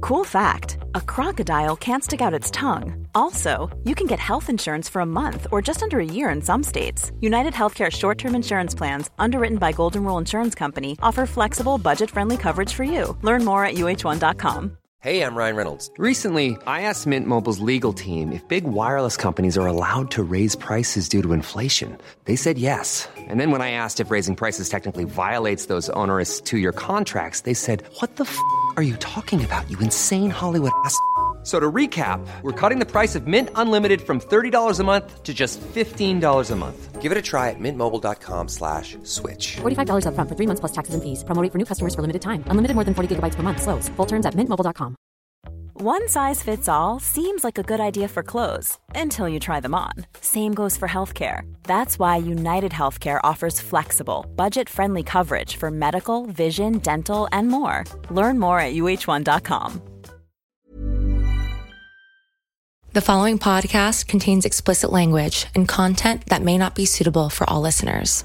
Cool fact, a crocodile can't stick out its tongue. Also, you can get health insurance for a month or just under a year in some states. United Healthcare short-term insurance plans, underwritten by Golden Rule Insurance Company, offer flexible, budget-friendly coverage for you. Learn more at uh1.com. Hey, I'm Ryan Reynolds. Recently, I asked Mint Mobile's legal team if big wireless companies are allowed to raise prices due to inflation. They said yes. And then when I asked if raising prices technically violates those onerous two-year contracts, they said, "What the f*** are you talking about, you insane Hollywood ass?" So to recap, we're cutting the price of Mint Unlimited from $30 a month to just $15 a month. Give it a try at mintmobile.com/switch. $45 up front for 3 months plus taxes and fees. Promo rate for new customers for limited time. Unlimited more than 40 gigabytes per month. Slows full terms at mintmobile.com. One size fits all seems like a good idea for clothes until you try them on. Same goes for healthcare. That's why United Healthcare offers flexible, budget-friendly coverage for medical, vision, dental, and more. Learn more at uh1.com. The following podcast contains explicit language and content that may not be suitable for all listeners.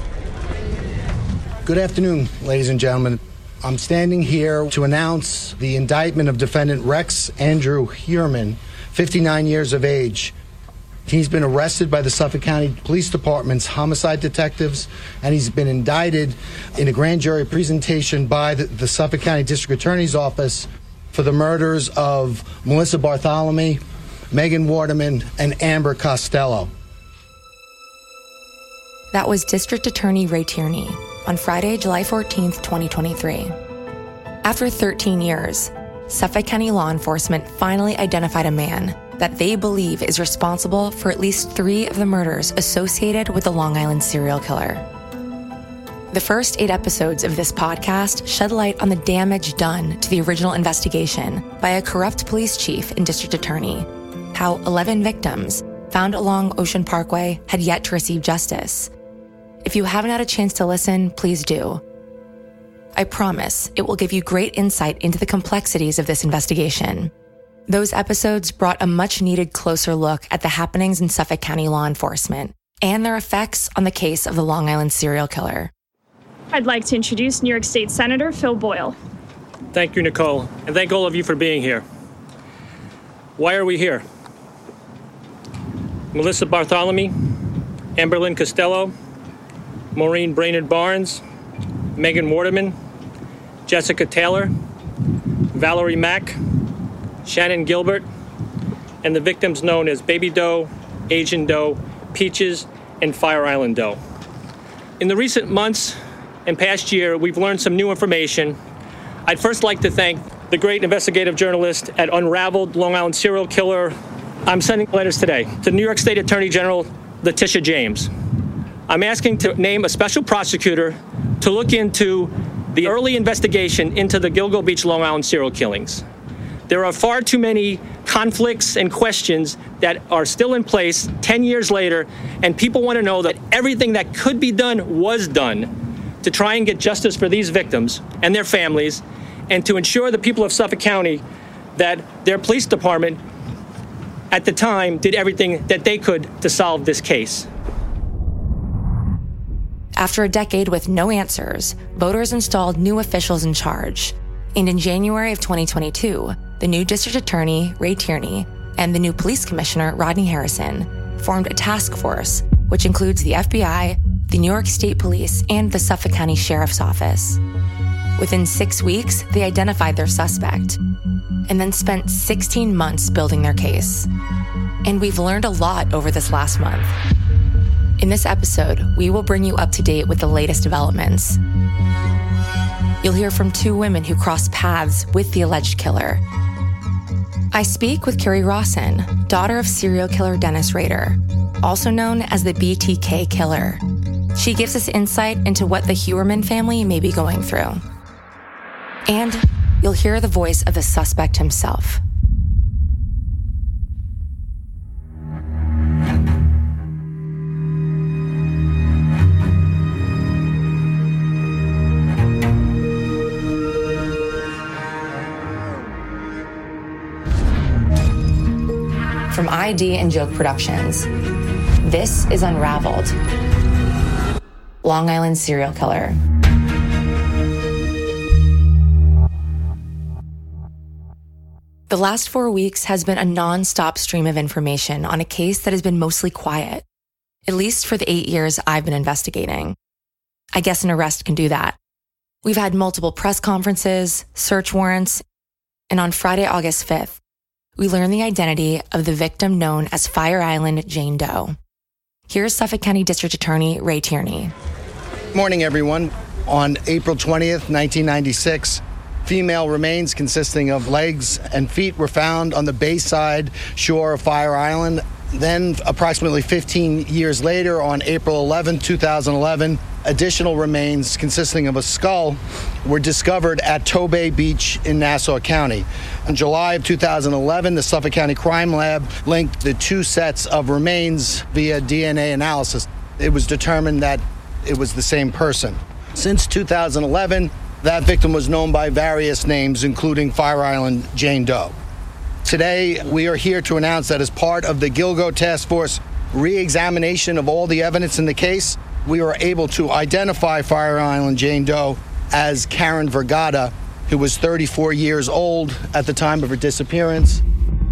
Good afternoon, ladies and gentlemen. I'm standing here to announce the indictment of defendant Rex Andrew Heuermann, 59 years of age. He's been arrested by the Suffolk County Police Department's homicide detectives, and he's been indicted in a grand jury presentation by the Suffolk County District Attorney's Office for the murders of Melissa Bartholomew, Megan Waterman, and Amber Costello. That was District Attorney Ray Tierney on Friday, July 14th, 2023. After 13 years, Suffolk County law enforcement finally identified a man that they believe is responsible for at least 3 of the murders associated with the Long Island serial killer. The first 8 episodes of this podcast shed light on the damage done to the original investigation by a corrupt police chief and district attorney, how 11 victims found along Ocean Parkway had yet to receive justice. If you haven't had a chance to listen, please do. I promise it will give you great insight into the complexities of this investigation. Those episodes brought a much-needed closer look at the happenings in Suffolk County law enforcement and their effects on the case of the Long Island serial killer. I'd like to introduce New York State Senator Phil Boyle. Thank you, Nicole, and thank all of you for being here. Why are we here? Melissa Bartholomew, Amberlynn Costello, Maureen Brainerd Barnes, Megan Waterman, Jessica Taylor, Valerie Mack, Shannon Gilbert, and the victims known as Baby Doe, Asian Doe, Peaches, and Fire Island Doe. In the recent months and past year, we've learned some new information. I'd first like to thank the great investigative journalist at Unraveled, Long Island serial killer. I'm sending letters today to New York State Attorney General Letitia James. I'm asking to name a special prosecutor to look into the early investigation into the Gilgo Beach, Long Island serial killings. There are far too many conflicts and questions that are still in place 10 years later, and people want to know that everything that could be done was done to try and get justice for these victims and their families, and to ensure the people of Suffolk County that their police department at the time did everything that they could to solve this case. After a decade with no answers, voters installed new officials in charge. And in January of 2022, the new district attorney, Ray Tierney, and the new police commissioner, Rodney Harrison, formed a task force, which includes the FBI, the New York State Police, and the Suffolk County Sheriff's Office. Within 6 weeks, they identified their suspect, and then spent 16 months building their case. And we've learned a lot over this last month. In this episode, we will bring you up to date with the latest developments. You'll hear from 2 women who crossed paths with the alleged killer. I speak with Carrie Rawson, daughter of serial killer Dennis Rader, also known as the BTK killer. She gives us insight into what the Heuermann family may be going through. And you'll hear the voice of the suspect himself. From ID and Joke Productions, this is Unraveled, Long Island serial killer. The last 4 weeks has been a non-stop stream of information on a case that has been mostly quiet, at least for the 8 years I've been investigating. I guess an arrest can do that. We've had multiple press conferences, search warrants, and on Friday, August 5th, we learned the identity of the victim known as Fire Island Jane Doe. Here's Suffolk County District Attorney Ray Tierney. Morning, everyone. On April 20th, 1996, female remains consisting of legs and feet were found on the bayside shore of Fire Island. Then, approximately 15 years later, on April 11, 2011, additional remains consisting of a skull were discovered at Tobay Beach in Nassau County. In July of 2011, the Suffolk County Crime Lab linked the two sets of remains via DNA analysis. It was determined that it was the same person. Since 2011, that victim was known by various names, including Fire Island Jane Doe. Today, we are here to announce that as part of the Gilgo Task Force re-examination of all the evidence in the case, we were able to identify Fire Island Jane Doe as Karen Vergata, who was 34 years old at the time of her disappearance.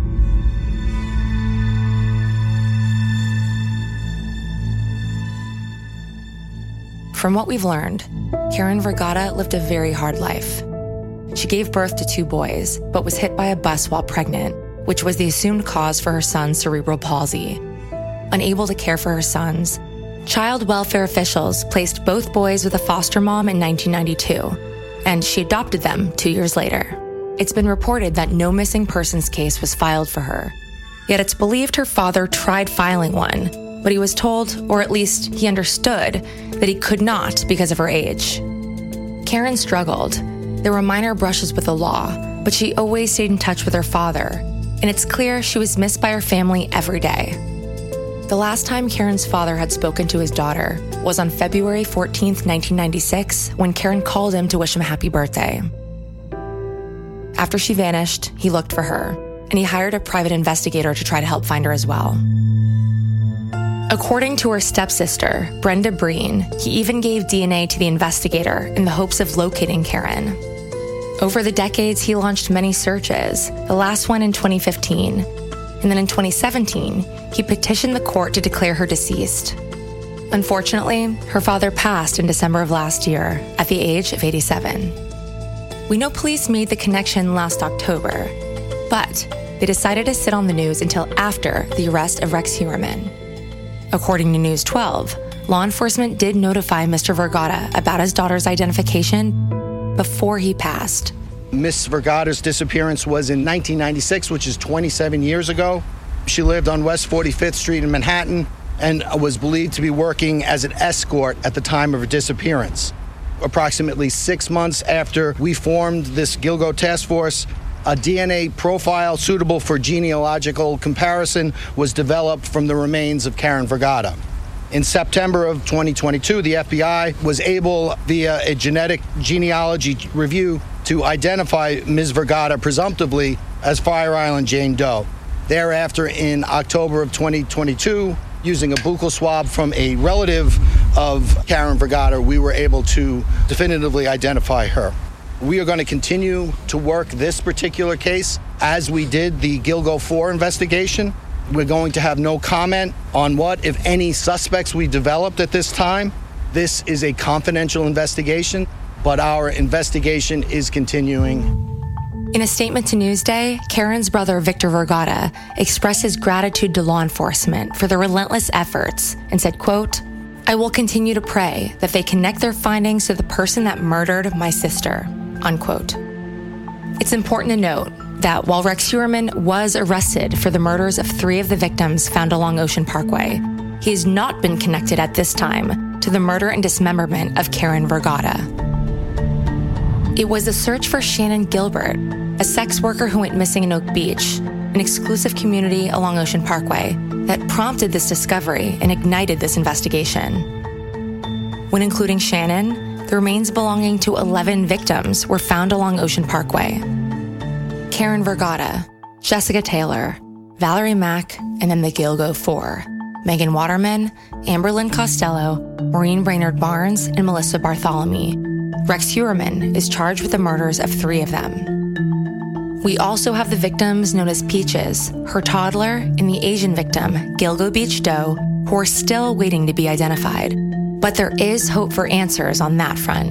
From what we've learned, Karen Vergata lived a very hard life. She gave birth to 2 boys, but was hit by a bus while pregnant, which was the assumed cause for her son's cerebral palsy. Unable to care for her sons, child welfare officials placed both boys with a foster mom in 1992, and she adopted them 2 years later. It's been reported that no missing persons case was filed for her, yet it's believed her father tried filing one, but he was told, or at least he understood, that he could not because of her age. Karen struggled. There were minor brushes with the law, but she always stayed in touch with her father, and it's clear she was missed by her family every day. The last time Karen's father had spoken to his daughter was on February 14th, 1996, when Karen called him to wish him a happy birthday. After she vanished, he looked for her, and he hired a private investigator to try to help find her as well. According to her stepsister, Brenda Breen, he even gave DNA to the investigator in the hopes of locating Karen. Over the decades, he launched many searches, the last one in 2015. And then in 2017, he petitioned the court to declare her deceased. Unfortunately, her father passed in December of last year at the age of 87. We know police made the connection last October, but they decided to sit on the news until after the arrest of Rex Heuermann. According to News 12, law enforcement did notify Mr. Vergata about his daughter's identification before he passed. Miss Vergata's disappearance was in 1996, which is 27 years ago. She lived on West 45th Street in Manhattan and was believed to be working as an escort at the time of her disappearance. Approximately 6 months after we formed this Gilgo Task Force, a DNA profile suitable for genealogical comparison was developed from the remains of Karen Vergata. In September of 2022, the FBI was able, via a genetic genealogy review, to identify Ms. Vergata presumptively as Fire Island Jane Doe. Thereafter, in October of 2022, using a buccal swab from a relative of Karen Vergata, we were able to definitively identify her. We are going to continue to work this particular case as we did the Gilgo 4 investigation. We're going to have no comment on what, if any, suspects we developed at this time. This is a confidential investigation, but our investigation is continuing. In a statement to Newsday, Karen's brother, Victor Vergata, expressed his gratitude to law enforcement for their relentless efforts and said, quote, "I will continue to pray that they connect their findings to the person that murdered my sister," unquote. It's important to note that while Rex Heuermann was arrested for the murders of 3 of the victims found along Ocean Parkway, he has not been connected at this time to the murder and dismemberment of Karen Vergata. It was the search for Shannon Gilbert, a sex worker who went missing in Oak Beach, an exclusive community along Ocean Parkway, that prompted this discovery and ignited this investigation. When including Shannon, the remains belonging to 11 victims were found along Ocean Parkway. Karen Vergata, Jessica Taylor, Valerie Mack, and then the Gilgo 4, Megan Waterman, Amberlynn Costello, Maureen Brainerd Barnes, and Melissa Bartholomew. Rex Heuermann is charged with the murders of 3 of them. We also have the victims known as Peaches, her toddler, and the Asian victim, Gilgo Beach Doe, who are still waiting to be identified. But there is hope for answers on that front.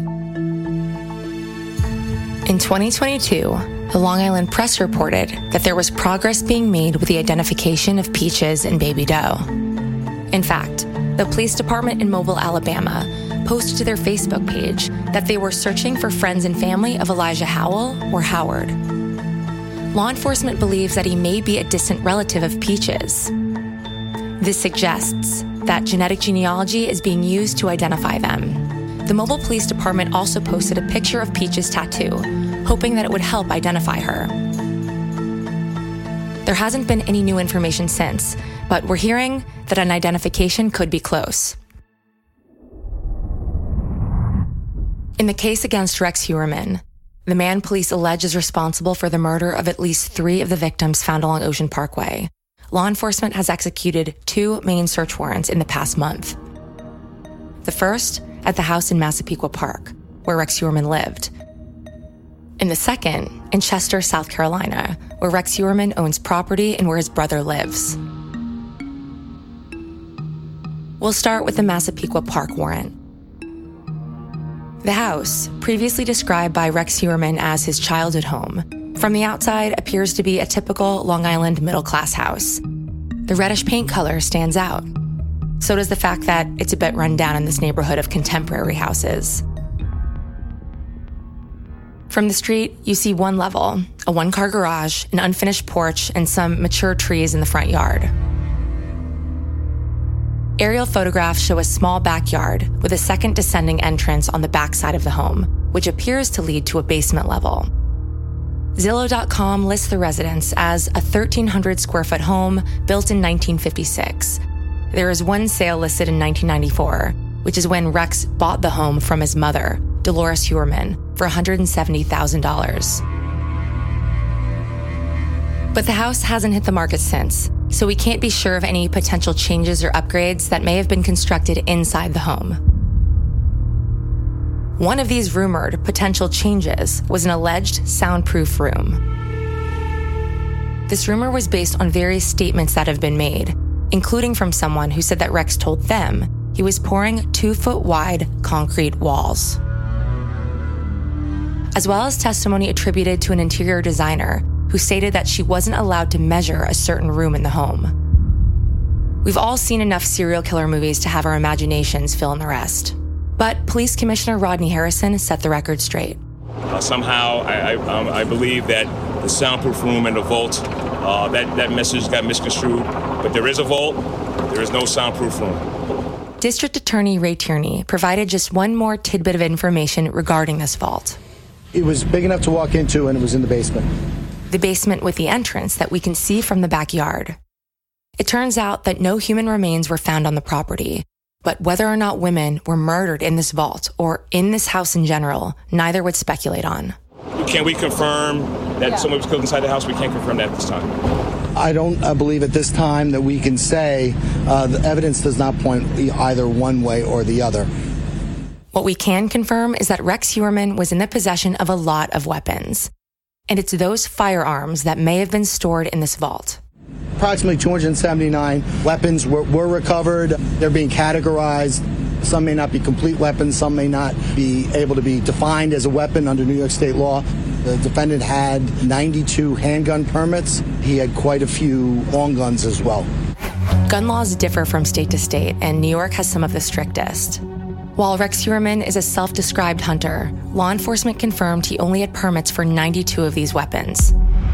In 2022, the Long Island Press reported that there was progress being made with the identification of Peaches and Baby Doe. In fact, the police department in Mobile, Alabama, posted to their Facebook page that they were searching for friends and family of Elijah Howell or Howard. Law enforcement believes that he may be a distant relative of Peaches. This suggests that genetic genealogy is being used to identify them. The Mobile Police Department also posted a picture of Peaches' tattoo, hoping that it would help identify her. There hasn't been any new information since, but we're hearing that an identification could be close. In the case against Rex Heuermann, the man police allege is responsible for the murder of at least 3 of the victims found along Ocean Parkway, law enforcement has executed 2 main search warrants in the past month. The first at the house in Massapequa Park, where Rex Heuermann lived. And the second in Chester, South Carolina, where Rex Heuermann owns property and where his brother lives. We'll start with the Massapequa Park warrant. The house, previously described by Rex Heuermann as his childhood home, from the outside appears to be a typical Long Island middle-class house. The reddish paint color stands out. So does the fact that it's a bit run down in this neighborhood of contemporary houses. From the street, you see one level, a 1-car garage, an unfinished porch, and some mature trees in the front yard. Aerial photographs show a small backyard with a second descending entrance on the backside of the home, which appears to lead to a basement level. Zillow.com lists the residence as a 1,300 square foot home built in 1956. There is one sale listed in 1994, which is when Rex bought the home from his mother, Dolores Heuermann, for $170,000. But the house hasn't hit the market since, so we can't be sure of any potential changes or upgrades that may have been constructed inside the home. One of these rumored potential changes was an alleged soundproof room. This rumor was based on various statements that have been made, including from someone who said that Rex told them he was pouring 2-foot-wide concrete walls, as well as testimony attributed to an interior designer who stated that she wasn't allowed to measure a certain room in the home. We've all seen enough serial killer movies to have our imaginations fill in the rest. But Police Commissioner Rodney Harrison set the record straight. Somehow, I believe that the soundproof room and the vault, that message got misconstrued. But there is a vault, there is no soundproof room. District Attorney Ray Tierney provided just one more tidbit of information regarding this vault. It was big enough to walk into, and it was in the basement. The basement with the entrance that we can see from the backyard. It turns out that no human remains were found on the property, but whether or not women were murdered in this vault or in this house in general, neither would speculate on. Can we confirm that someone was killed inside the house? We can't confirm that at this time. I don't believe at this time that we can say the evidence does not point either one way or the other. What we can confirm is that Rex Heuermann was in the possession of a lot of weapons. And it's those firearms that may have been stored in this vault. Approximately 279 weapons were recovered. They're being categorized. Some may not be complete weapons. Some may not be able to be defined as a weapon under New York State law. The defendant had 92 handgun permits. He had quite a few long guns as well. Gun laws differ from state to state, and New York has some of the strictest. While Rex Heuermann is a self-described hunter, law enforcement confirmed he only had permits for 92 of these weapons.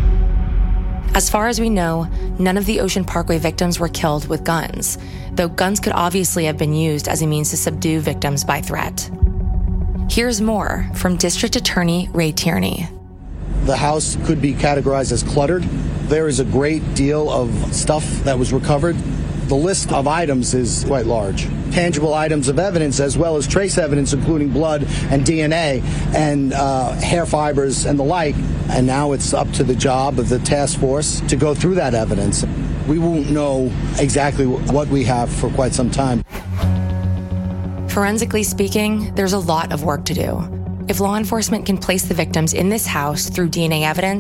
As far as we know, none of the Ocean Parkway victims were killed with guns, though guns could obviously have been used as a means to subdue victims by threat. Here's more from District Attorney Ray Tierney. The house could be categorized as cluttered. There is a great deal of stuff that was recovered. The list of items is quite large. Tangible items of evidence as well as trace evidence, including blood and DNA and hair fibers and the like. And now it's up to the job of the task force to go through that evidence. We won't know exactly what we have for quite some time. Forensically speaking, there's a lot of work to do. If law enforcement can place the victims in this house through DNA evidence,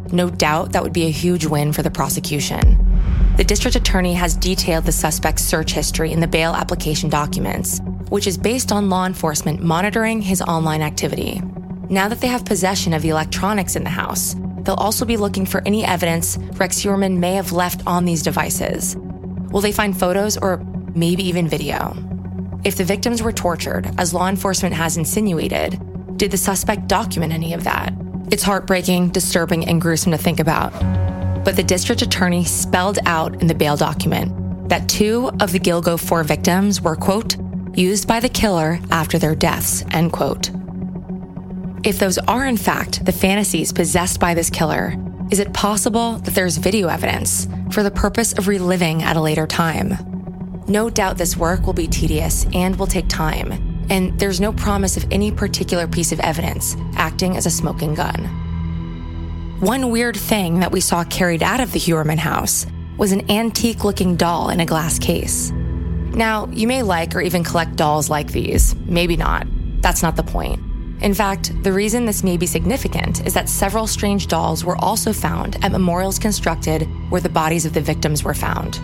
No doubt that would be a huge win for the prosecution. The district attorney has detailed the suspect's search history in the bail application documents, which is based on law enforcement monitoring his online activity. Now that they have possession of the electronics in the house, they'll also be looking for any evidence Rex Heuermann may have left on these devices. Will they find photos or maybe even video? If the victims were tortured, as law enforcement has insinuated, did the suspect document any of that? It's heartbreaking, disturbing, and gruesome to think about. But the district attorney spelled out in the bail document that 2 of the Gilgo 4 victims were, quote, used by the killer after their deaths, end quote. If those are in fact the fantasies possessed by this killer, is it possible that there's video evidence for the purpose of reliving at a later time? No doubt this work will be tedious and will take time, and there's no promise of any particular piece of evidence acting as a smoking gun. One weird thing that we saw carried out of the Heuermann house was an antique-looking doll in a glass case. Now, you may like or even collect dolls like these. Maybe not. That's not the point. In fact, the reason this may be significant is that several strange dolls were also found at memorials constructed where the bodies of the victims were found.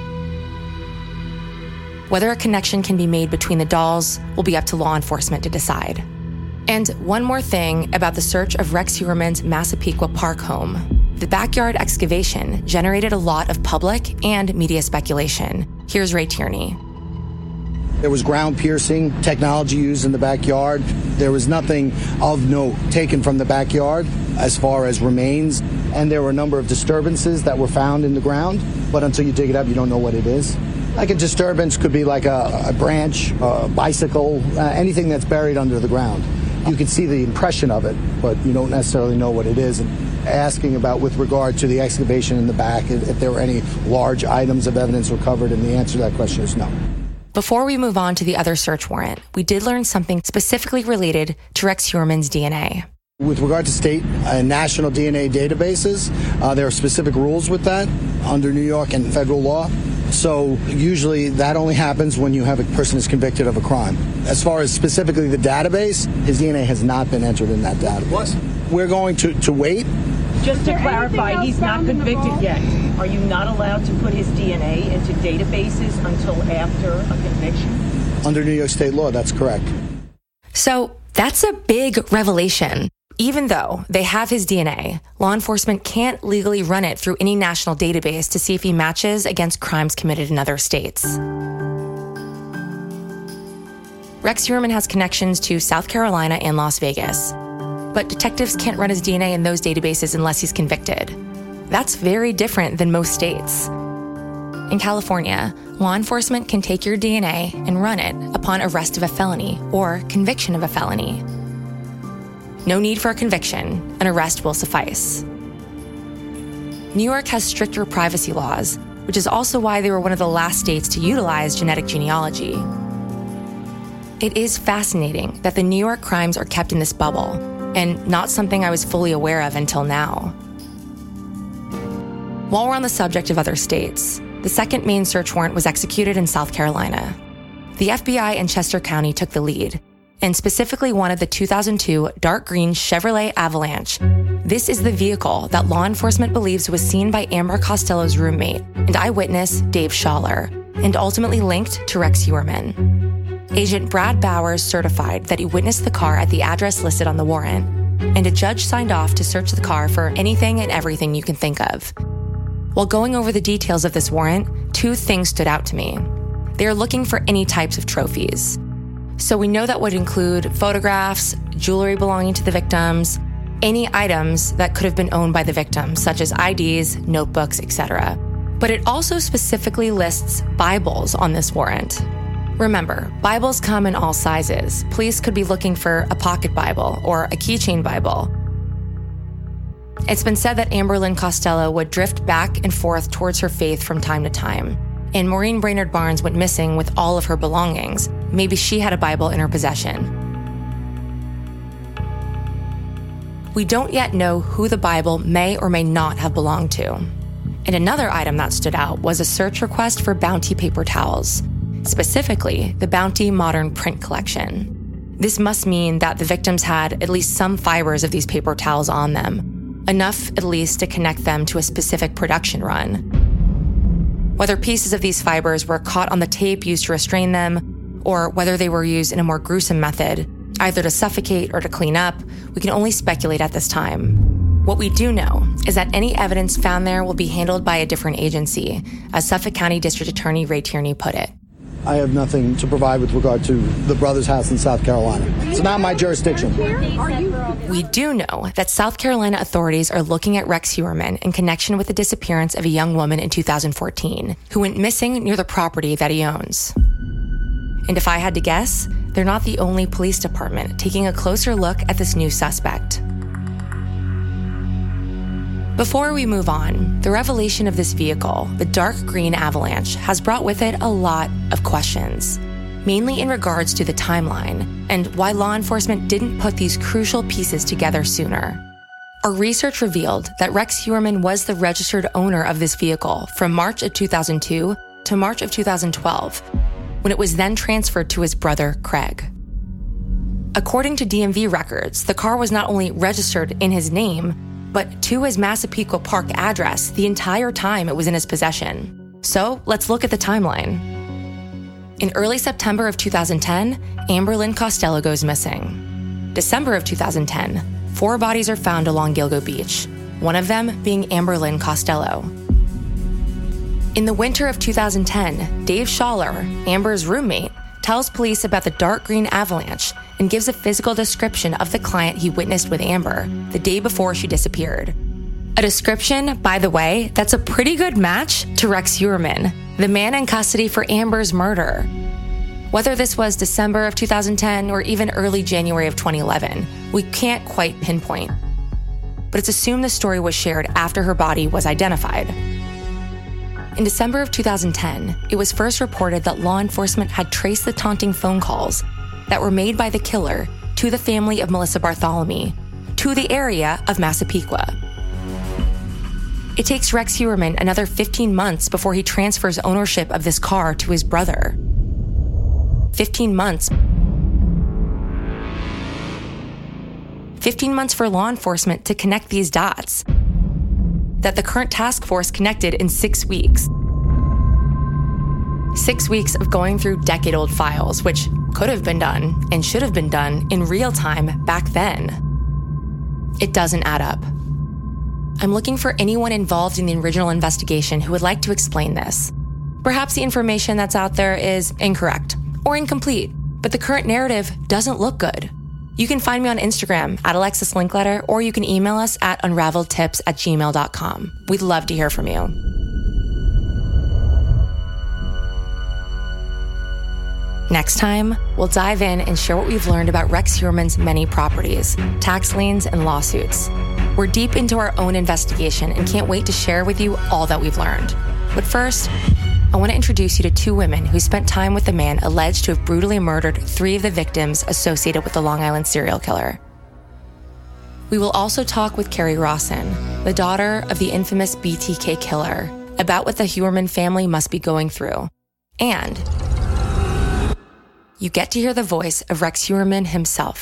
Whether a connection can be made between the dolls will be up to law enforcement to decide. And one more thing about the search of Rex Heuermann's Massapequa Park home. The backyard excavation generated a lot of public and media speculation. Here's Ray Tierney. There was ground-piercing technology used in the backyard. There was nothing of note taken from the backyard as far as remains. And there were a number of disturbances that were found in the ground. But until you dig it up, you don't know what it is. Like a disturbance could be like a branch, a bicycle, anything that's buried under the ground. You can see the impression of it, but you don't necessarily know what it is. And asking about with regard to the excavation in the back, if there were any large items of evidence recovered, and the answer to that question is no. Before we move on to the other search warrant, we did learn something specifically related to Rex Heuermann's DNA. With regard to state and national DNA databases, there are specific rules with that under New York and federal law. So usually that only happens when you have a person is convicted of a crime. As far as specifically the database, his DNA has not been entered in that database. What? We're going to wait. Just to clarify, he's not convicted yet. Are you not allowed to put his DNA into databases until after a conviction? Under New York state law, that's correct. So that's a big revelation. Even though they have his DNA, law enforcement can't legally run it through any national database to see if he matches against crimes committed in other states. Rex Heuermann has connections to South Carolina and Las Vegas, but detectives can't run his DNA in those databases unless he's convicted. That's very different than most states. In California, law enforcement can take your DNA and run it upon arrest of a felony or conviction of a felony. No need for a conviction, an arrest will suffice. New York has stricter privacy laws, which is also why they were one of the last states to utilize genetic genealogy. It is fascinating that the New York crimes are kept in this bubble, and not something I was fully aware of until now. While we're on the subject of other states, the second main search warrant was executed in South Carolina. The FBI in Chester County took the lead, and specifically wanted the 2002 dark green Chevrolet Avalanche. This is the vehicle that law enforcement believes was seen by Amber Costello's roommate and eyewitness Dave Schaller, and ultimately linked to Rex Heuermann. Agent Brad Bowers certified that he witnessed the car at the address listed on the warrant, and a judge signed off to search the car for anything and everything you can think of. While going over the details of this warrant, 2 things stood out to me. They are looking for any types of trophies. So we know that would include photographs, jewelry belonging to the victims, any items that could have been owned by the victims, such as IDs, notebooks, etc. But it also specifically lists Bibles on this warrant. Remember, Bibles come in all sizes. Police could be looking for a pocket Bible or a keychain Bible. It's been said that Amberlynn Costello would drift back and forth towards her faith from time to time, and Maureen Brainerd Barnes went missing with all of her belongings. Maybe she had a Bible in her possession. We don't yet know who the Bible may or may not have belonged to. And another item that stood out was a search request for Bounty paper towels, specifically the Bounty Modern Print Collection. This must mean that the victims had at least some fibers of these paper towels on them, enough at least to connect them to a specific production run. Whether pieces of these fibers were caught on the tape used to restrain them, or whether they were used in a more gruesome method, either to suffocate or to clean up, we can only speculate at this time. What we do know is that any evidence found there will be handled by a different agency, as Suffolk County District Attorney Ray Tierney put it. I have nothing to provide with regard to the brother's house in South Carolina. It's not my jurisdiction. We do know that South Carolina authorities are looking at Rex Heuermann in connection with the disappearance of a young woman in 2014 who went missing near the property that he owns. And if I had to guess, they're not the only police department taking a closer look at this new suspect. Before we move on, the revelation of this vehicle, the dark green Avalanche, has brought with it a lot of questions, mainly in regards to the timeline and why law enforcement didn't put these crucial pieces together sooner. Our research revealed that Rex Heuermann was the registered owner of this vehicle from March of 2002 to March of 2012, when it was then transferred to his brother, Craig. According to DMV records, the car was not only registered in his name, but to his Massapequa Park address the entire time it was in his possession. So let's look at the timeline. In early September of 2010, Amberlynn Costello goes missing. December of 2010, 4 bodies are found along Gilgo Beach, one of them being Amberlynn Costello. In the winter of 2010, Dave Schaller, Amber's roommate, tells police about the dark green Avalanche and gives a physical description of the client he witnessed with Amber the day before she disappeared. A description, by the way, that's a pretty good match to Rex Heuermann, the man in custody for Amber's murder. Whether this was December of 2010 or even early January of 2011, we can't quite pinpoint. But it's assumed the story was shared after her body was identified. In December of 2010, it was first reported that law enforcement had traced the taunting phone calls that were made by the killer to the family of Melissa Bartholomew, to the area of Massapequa. It takes Rex Heuermann another 15 months before he transfers ownership of this car to his brother. 15 months. 15 months for law enforcement to connect these dots that the current task force connected in 6 weeks. 6 weeks of going through decade-old files, which could have been done and should have been done in real time back then. It doesn't add up. I'm looking for anyone involved in the original investigation who would like to explain this. Perhaps the information that's out there is incorrect or incomplete, but the current narrative doesn't look good. You can find me on Instagram at Alexis Linkletter, or you can email us at unraveledtips@gmail.com. We'd love to hear from you. Next time, we'll dive in and share what we've learned about Rex Heuermann's many properties, tax liens, and lawsuits. We're deep into our own investigation and can't wait to share with you all that we've learned. But first, I want to introduce you to 2 women who spent time with the man alleged to have brutally murdered 3 of the victims associated with the Long Island serial killer. We will also talk with Carrie Rawson, the daughter of the infamous BTK killer, about what the Heuermann family must be going through. And you get to hear the voice of Rex Heuermann himself.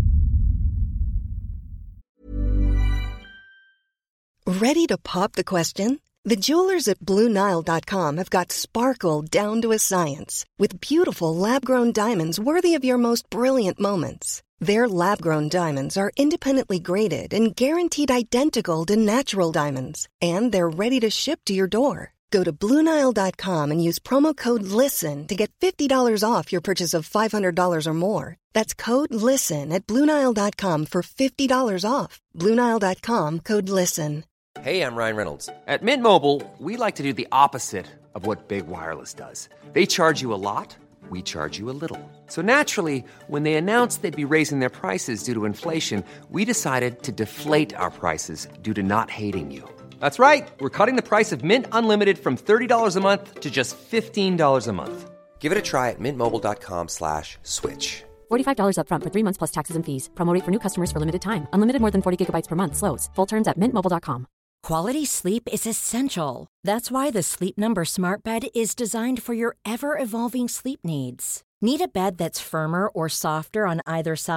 Ready to pop the question? The jewelers at BlueNile.com have got sparkle down to a science with beautiful lab-grown diamonds worthy of your most brilliant moments. Their lab-grown diamonds are independently graded and guaranteed identical to natural diamonds, and they're ready to ship to your door. Go to BlueNile.com and use promo code LISTEN to get $50 off your purchase of $500 or more. That's code LISTEN at BlueNile.com for $50 off. BlueNile.com, code LISTEN. Hey, I'm Ryan Reynolds. At Mint Mobile, we like to do the opposite of what Big Wireless does. They charge you a lot, we charge you a little. So naturally, when they announced they'd be raising their prices due to inflation, we decided to deflate our prices due to not hating you. That's right. We're cutting the price of Mint Unlimited from $30 a month to just $15 a month. Give it a try at mintmobile.com/switch. $45 up front for 3 months plus taxes and fees. Promo rate for new customers for limited time. Unlimited more than 40 gigabytes per month. Slows full terms at mintmobile.com. Quality sleep is essential. That's why the Sleep Number Smart Bed is designed for your ever-evolving sleep needs. Need a bed that's firmer or softer on either side?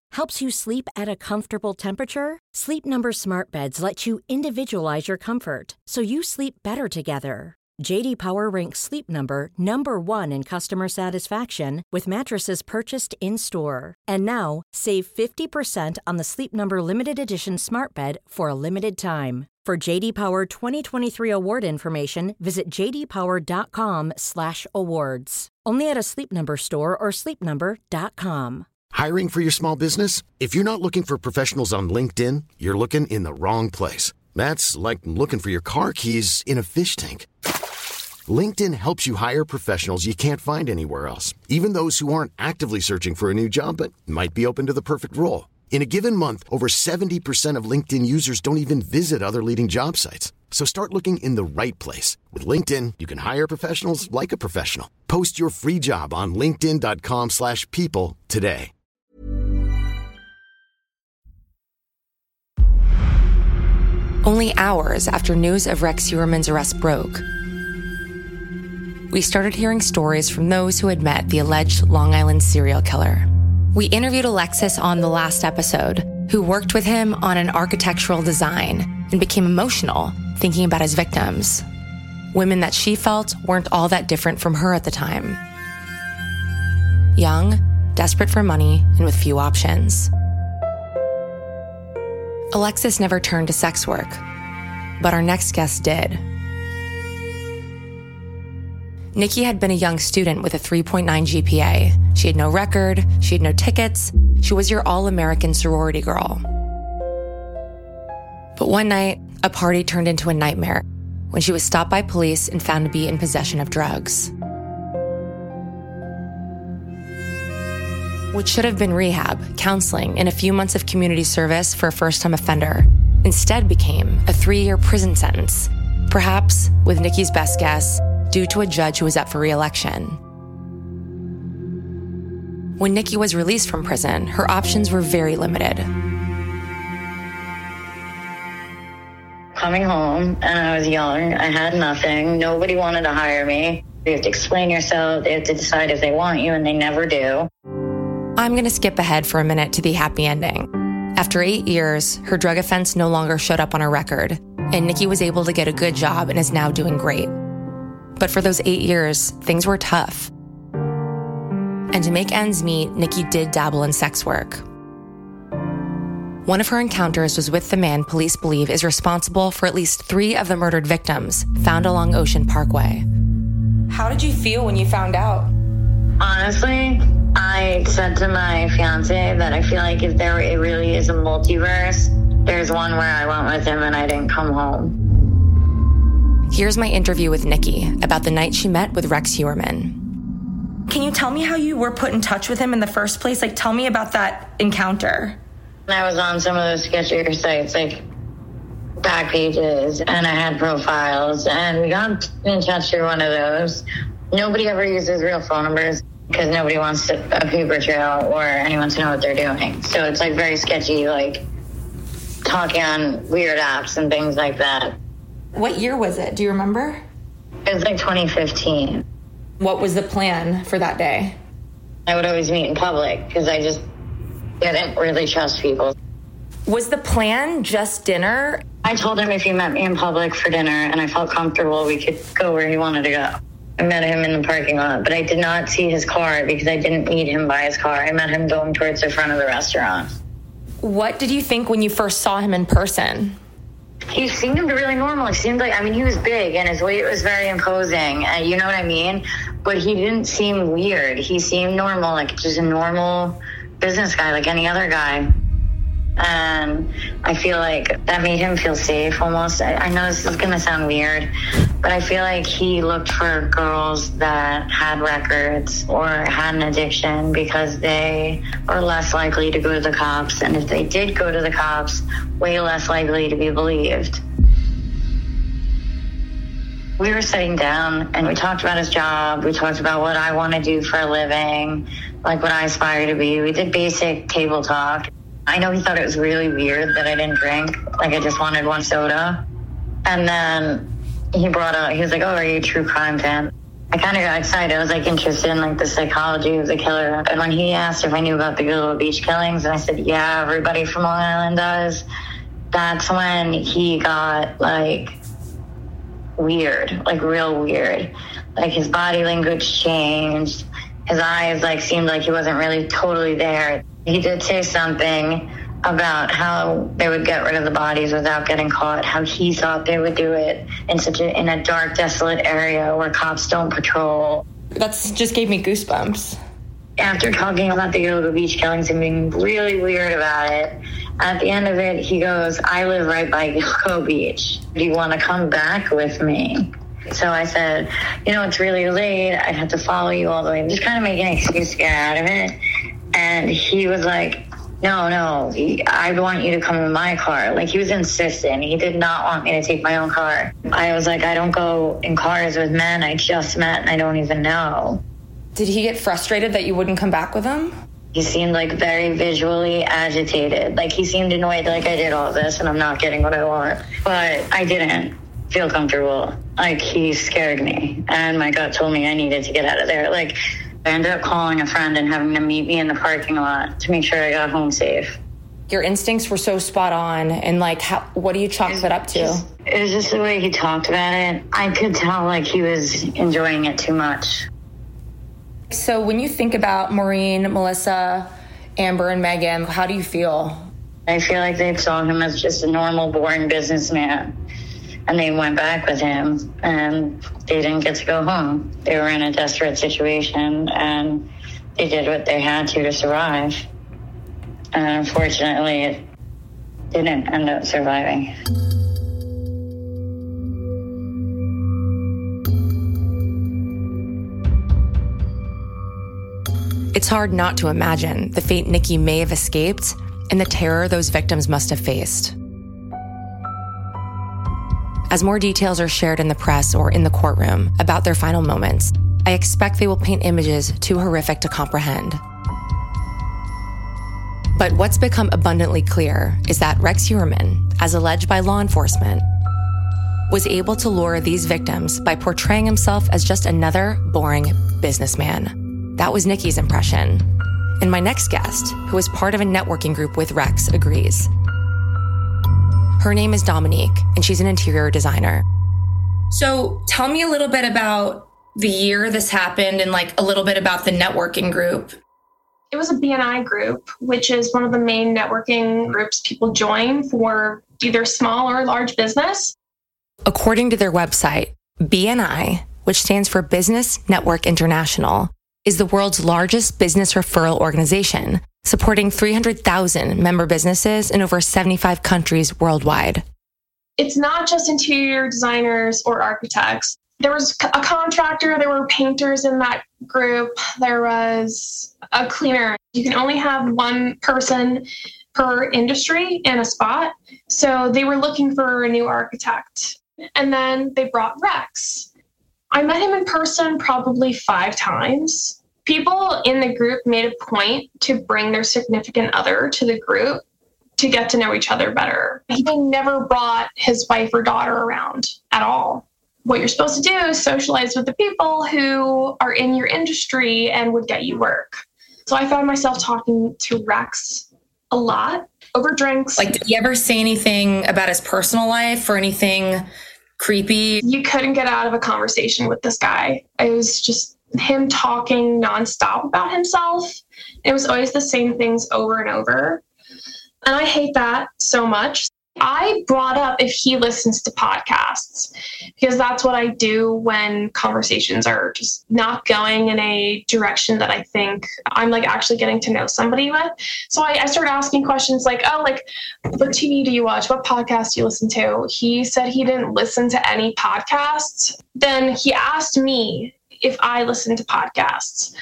helps you sleep at a comfortable temperature? Sleep Number Smart Beds let you individualize your comfort so you sleep better together. J.D. Power ranks Sleep Number number 1 in customer satisfaction with mattresses purchased in-store. And now, save 50% on the Sleep Number Limited Edition Smart Bed for a limited time. For J.D. Power 2023 award information, visit jdpower.com/awards. Only at a Sleep Number store or sleepnumber.com. Hiring for your small business? If you're not looking for professionals on LinkedIn, you're looking in the wrong place. That's like looking for your car keys in a fish tank. LinkedIn helps you hire professionals you can't find anywhere else, even those who aren't actively searching for a new job but might be open to the perfect role. In a given month, over 70% of LinkedIn users don't even visit other leading job sites. So start looking in the right place. With LinkedIn, you can hire professionals like a professional. Post your free job on linkedin.com/people today. Only hours after news of Rex Heuermann's arrest broke, we started hearing stories from those who had met the alleged Long Island serial killer. We interviewed Alexis on the last episode, who worked with him on an architectural design and became emotional thinking about his victims. Women that she felt weren't all that different from her at the time. Young, desperate for money, and with few options. Alexis never turned to sex work, but our next guest did. Nikki had been a young student with a 3.9 GPA. She had no record, she had no tickets, she was your all-American sorority girl. But one night, a party turned into a nightmare when she was stopped by police and found to be in possession of drugs. What should have been rehab, counseling, and a few months of community service for a first-time offender instead became a 3-year prison sentence, perhaps, with Nikki's best guess, due to a judge who was up for re-election. When Nikki was released from prison, her options were very limited. Coming home, and I was young, I had nothing, nobody wanted to hire me. You have to explain yourself, they have to decide if they want you, and they never do. I'm going to skip ahead for a minute to the happy ending. After 8 years, her drug offense no longer showed up on her record, and Nikki was able to get a good job and is now doing great. But for those 8 years, things were tough. And to make ends meet, Nikki did dabble in sex work. One of her encounters was with the man police believe is responsible for at least 3 of the murdered victims found along Ocean Parkway. How did you feel when you found out? Honestly, I said to my fiance that I feel like if there really is a multiverse, there's one where I went with him and I didn't come home. Here's my interview with Nikki about the night she met with Rex Heuermann. Can you tell me how you were put in touch with him in the first place? Like, tell me about that encounter. I was on some of those sketchier sites, like Backpages, and I had profiles, and we got in touch through one of those. Nobody ever uses real phone numbers because nobody wants a paper trail or anyone to know what they're doing. So it's like very sketchy, like talking on weird apps and things like that. What year was it? Do you remember? It was like 2015. What was the plan for that day? I would always meet in public because I didn't really trust people. Was the plan just dinner? I told him if he met me in public for dinner and I felt comfortable, we could go where he wanted to go. I met him in the parking lot, but I did not see his car because I didn't meet him by his car. I met him going towards the front of the restaurant. What did you think when you first saw him in person? He seemed really normal. He seemed like, he was big and his weight was very imposing. You know what I mean? But he didn't seem weird. He seemed normal, like just a normal business guy, like any other guy. And I feel like that made him feel safe almost. I know this is going to sound weird, but I feel like he looked for girls that had records or had an addiction because they are less likely to go to the cops. And if they did go to the cops, way less likely to be believed. We were sitting down and we talked about his job. We talked about what I want to do for a living, like what I aspire to be. We did basic table talk. I know he thought it was really weird that I didn't drink. Like I just wanted one soda. And then he was like, oh, are you a true crime fan? I kind of got excited. I was like interested in like the psychology of the killer. And when he asked if I knew about the Gilgo Beach killings, and I said, yeah, everybody from Long Island does. That's when he got like weird, like real weird. Like his body language changed. His eyes like seemed like he wasn't really totally there. He did say something about how they would get rid of the bodies without getting caught, how he thought they would do it in a dark, desolate area where cops don't patrol. That's just gave me goosebumps. After talking about the Gilgo Beach killings and being really weird about it, at the end of it, he goes, I live right by Gilgo Beach. Do you want to come back with me? So I said, you know, it's really late. I'd have to follow you all the way. Just kind of making an excuse to get out of it. And he was like, no, I want you to come in my car. Like, he was insistent. He did not want me to take my own car. I was like, I don't go in cars with men I just met and I don't even know. Did he get frustrated that you wouldn't come back with him? He seemed like very visually agitated. Like, he seemed annoyed, like I did all this and I'm not getting what I want. But I didn't feel comfortable. Like, he scared me. And my gut told me I needed to get out of there. Like, I ended up calling a friend and having them meet me in the parking lot to make sure I got home safe. Your instincts were so spot on. And like, what do you chalk that up to? It was just the way he talked about it. I could tell like he was enjoying it too much. So when you think about Maureen, Melissa, Amber, and Megan, how do you feel? I feel like they saw him as just a normal, boring businessman. And they went back with him, and they didn't get to go home. They were in a desperate situation, and they did what they had to survive. And unfortunately, it didn't end up surviving. It's hard not to imagine the fate Nikki may have escaped and the terror those victims must have faced. As more details are shared in the press or in the courtroom about their final moments, I expect they will paint images too horrific to comprehend. But what's become abundantly clear is that Rex Heuermann, as alleged by law enforcement, was able to lure these victims by portraying himself as just another boring businessman. That was Nikki's impression. And my next guest, who is part of a networking group with Rex, agrees. Her name is Dominique, and she's an interior designer. So tell me a little bit about the year this happened and like a little bit about the networking group. It was a BNI group, which is one of the main networking groups people join for either small or large business. According to their website, BNI, which stands for Business Network International, is the world's largest business referral organization, supporting 300,000 member businesses in over 75 countries worldwide. It's not just interior designers or architects. There was a contractor, there were painters in that group, there was a cleaner. You can only have one person per industry in a spot. So they were looking for a new architect. And then they brought Rex. I met him in person probably 5 times. People in the group made a point to bring their significant other to the group to get to know each other better. He never brought his wife or daughter around at all. What you're supposed to do is socialize with the people who are in your industry and would get you work. So I found myself talking to Rex a lot over drinks. Like, did you ever say anything about his personal life or anything creepy? You couldn't get out of a conversation with this guy. It was just him talking nonstop about himself. It was always the same things over and over. And I hate that so much. I brought up if he listens to podcasts, because that's what I do when conversations are just not going in a direction that I think I'm like actually getting to know somebody with. So I started asking questions like, oh, like, what TV do you watch? What podcast do you listen to? He said he didn't listen to any podcasts. Then he asked me if I listen to podcasts.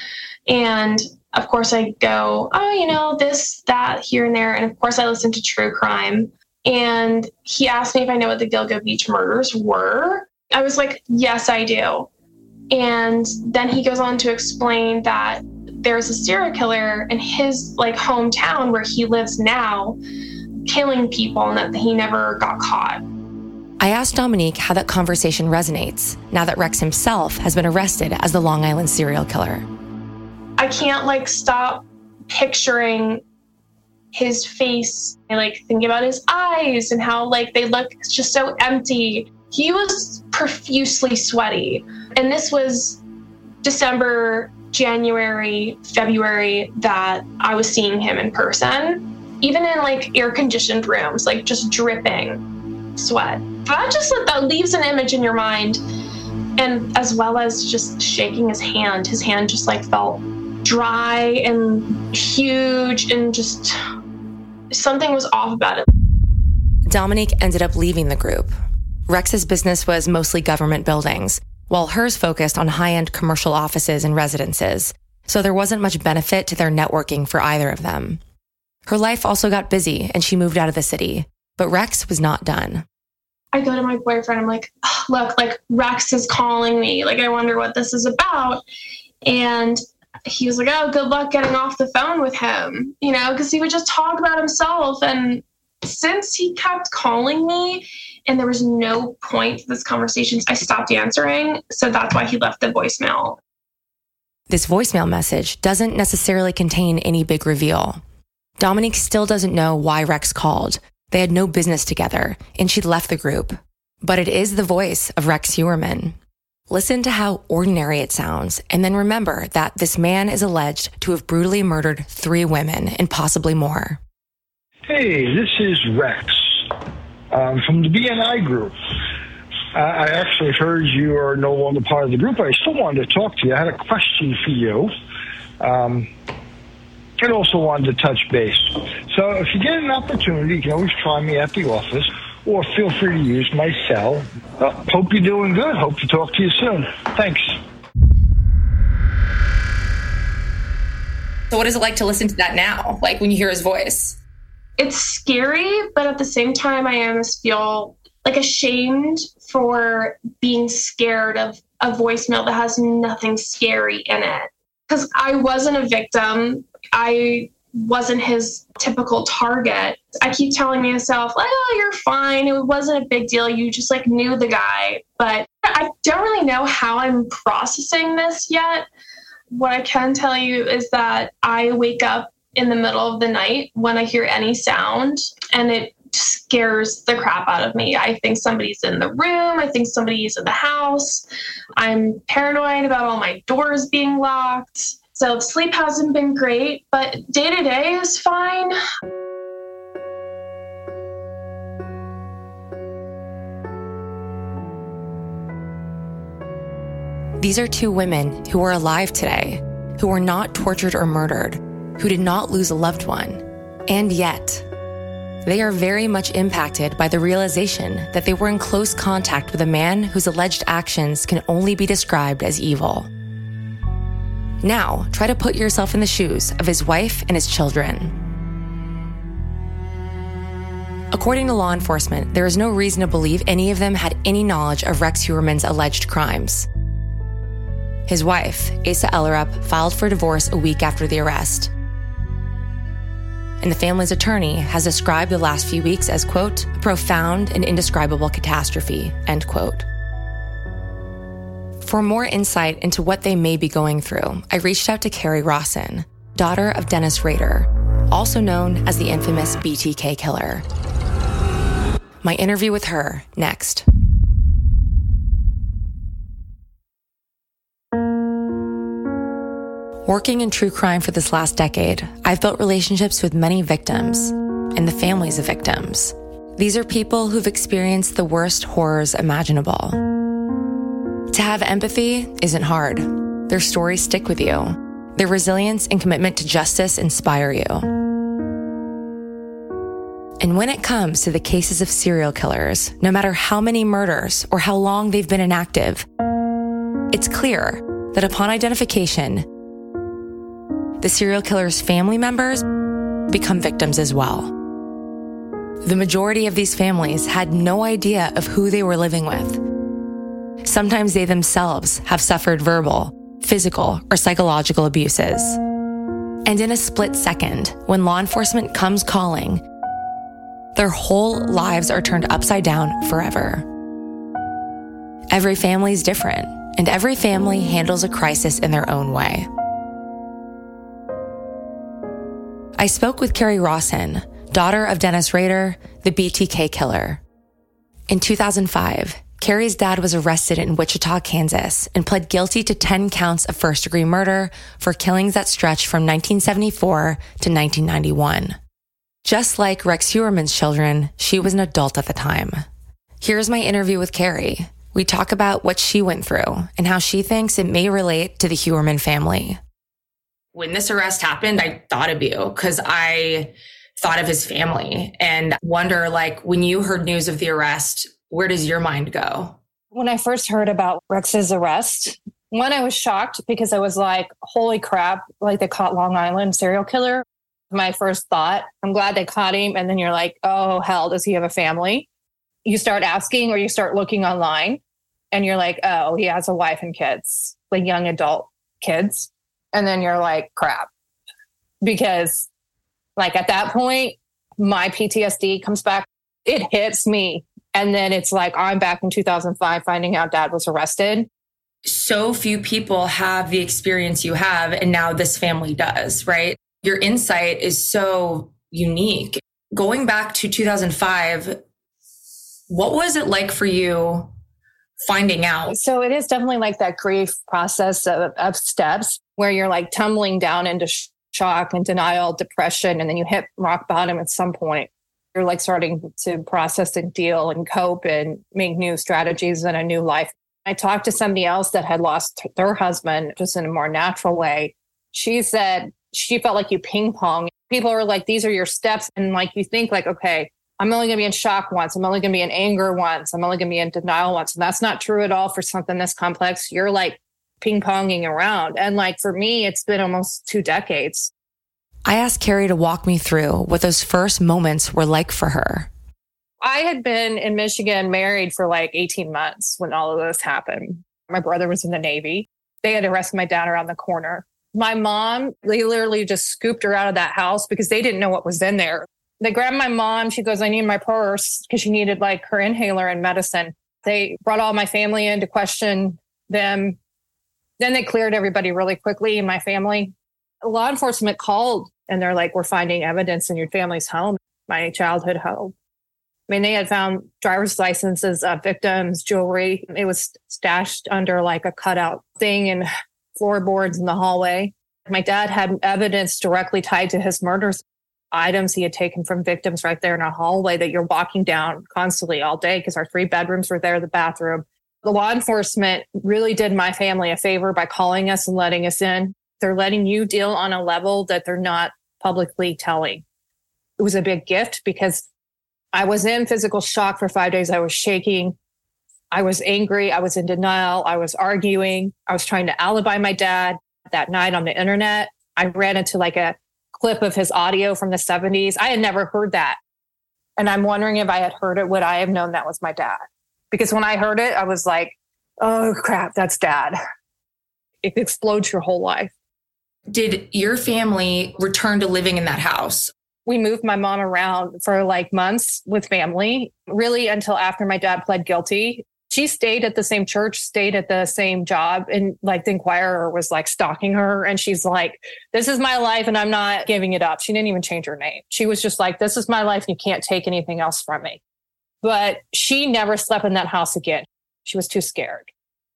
And of course I go, oh, you know, this, that, here and there. And of course I listen to true crime. And he asked me if I know what the Gilgo Beach murders were. I was like, yes, I do. And then he goes on to explain that there's a serial killer in his like hometown where he lives now, killing people, and that he never got caught. I asked Dominique how that conversation resonates now that Rex himself has been arrested as the Long Island serial killer. I can't stop picturing his face. I think about his eyes and how they look just so empty. He was profusely sweaty. And this was December, January, February that I was seeing him in person. Even in air-conditioned rooms, just dripping sweat. That leaves an image in your mind. And as well as just shaking his hand just felt dry and huge, and just something was off about it. Dominique ended up leaving the group. Rex's business was mostly government buildings, while hers focused on high-end commercial offices and residences, so there wasn't much benefit to their networking for either of them. Her life also got busy, and she moved out of the city, but Rex was not done. I go to my boyfriend, I'm like, look, Rex is calling me. I wonder what this is about. And he was like, oh, good luck getting off the phone with him, because he would just talk about himself. And since he kept calling me and there was no point to this conversation, I stopped answering. So that's why he left the voicemail. This voicemail message doesn't necessarily contain any big reveal. Dominique still doesn't know why Rex called. They had no business together, and she'd left the group. But it is the voice of Rex Heuermann. Listen to how ordinary it sounds, and then remember that this man is alleged to have brutally murdered 3 women and possibly more. Hey, this is Rex from the BNI group. I actually heard you are no longer part of the group. I still wanted to talk to you. I had a question for you. And also wanted to touch base. So if you get an opportunity, you can always try me at the office, or feel free to use my cell. Hope you're doing good. Hope to talk to you soon. Thanks. So what is it like to listen to that now, when you hear his voice? It's scary, but at the same time, I almost feel ashamed for being scared of a voicemail that has nothing scary in it. Because I wasn't a victim. I wasn't his typical target. I keep telling myself, oh, you're fine. It wasn't a big deal. You just knew the guy. But I don't really know how I'm processing this yet. What I can tell you is that I wake up in the middle of the night when I hear any sound, and it scares the crap out of me. I think somebody's in the room. I think somebody's in the house. I'm paranoid about all my doors being locked. So sleep hasn't been great, but day-to-day is fine. These are 2 women who are alive today, who were not tortured or murdered, who did not lose a loved one. And yet, they are very much impacted by the realization that they were in close contact with a man whose alleged actions can only be described as evil. Now, try to put yourself in the shoes of his wife and his children. According to law enforcement, there is no reason to believe any of them had any knowledge of Rex Heuermann's alleged crimes. His wife, Asa Ellerup, filed for divorce a week after the arrest. And the family's attorney has described the last few weeks as, quote, a profound and indescribable catastrophe, end quote. For more insight into what they may be going through, I reached out to Carrie Rawson, daughter of Dennis Rader, also known as the infamous BTK killer. My interview with her next. Working in true crime for this last decade, I've built relationships with many victims and the families of victims. These are people who've experienced the worst horrors imaginable. To have empathy isn't hard. Their stories stick with you. Their resilience and commitment to justice inspire you. And when it comes to the cases of serial killers, no matter how many murders or how long they've been inactive, it's clear that upon identification, the serial killer's family members become victims as well. The majority of these families had no idea of who they were living with. Sometimes they themselves have suffered verbal, physical, or psychological abuses. And in a split second, when law enforcement comes calling, their whole lives are turned upside down forever. Every family is different, and every family handles a crisis in their own way. I spoke with Carrie Rawson, daughter of Dennis Rader, the BTK killer. In 2005, Carrie's dad was arrested in Wichita, Kansas, and pled guilty to 10 counts of first-degree murder for killings that stretched from 1974 to 1991. Just like Rex Heuermann's children, she was an adult at the time. Here's my interview with Carrie. We talk about what she went through and how she thinks it may relate to the Heuermann family. When this arrest happened, I thought of you because I thought of his family and wonder, like, when you heard news of the arrest, where does your mind go? When I first heard about Rex's arrest, one, I was shocked because I was like, holy crap, like they caught Long Island serial killer. My first thought, I'm glad they caught him. And then you're like, oh, hell, does he have a family? You start asking or you start looking online and you're like, oh, he has a wife and kids, like young adult kids. And then you're like, crap. Because like at that point, my PTSD comes back. It hits me. And then it's like, I'm back in 2005 finding out dad was arrested. So few people have the experience you have. And now this family does, right? Your insight is so unique. Going back to 2005, what was it like for you finding out? So it is definitely like that grief process of steps where you're like tumbling down into shock and denial, depression, and then you hit rock bottom at some point. You're like starting to process and deal and cope and make new strategies and a new life. I talked to somebody else that had lost their husband just in a more natural way. She said she felt like you ping pong. People are like, these are your steps. And like, you think like, okay, I'm only going to be in shock once. I'm only going to be in anger once. I'm only going to be in denial once. And that's not true at all for something this complex. You're like ping ponging around. And like, for me, it's been almost 2 decades. I asked Carrie to walk me through what those first moments were like for her. I had been in Michigan married for like 18 months when all of this happened. My brother was in the Navy. They had arrested my dad around the corner. My mom, they literally just scooped her out of that house because they didn't know what was in there. They grabbed my mom. She goes, I need my purse because she needed like her inhaler and medicine. They brought all my family in to question them. Then they cleared everybody really quickly in my family. Law enforcement called and they're like, we're finding evidence in your family's home, my childhood home. I mean, they had found driver's licenses of victims, jewelry. It was stashed under like a cutout thing and floorboards in the hallway. My dad had evidence directly tied to his murders, items he had taken from victims right there in a hallway that you're walking down constantly all day because our 3 bedrooms were there, the bathroom. The law enforcement really did my family a favor by calling us and letting us in. They're letting you deal on a level that they're not publicly telling. It was a big gift because I was in physical shock for 5 days. I was shaking. I was angry. I was in denial. I was arguing. I was trying to alibi my dad. That night on the internet, I ran into like a clip of his audio from the 70s. I had never heard that. And I'm wondering if I had heard it, would I have known that was my dad? Because when I heard it, I was like, oh crap, that's dad. It explodes your whole life. Did your family return to living in that house? We moved my mom around for like months with family, really until after my dad pled guilty. She stayed at the same church, stayed at the same job, and like the Inquirer was like stalking her. And she's like, this is my life and I'm not giving it up. She didn't even change her name. She was just like, this is my life. You can't take anything else from me. But she never slept in that house again. She was too scared.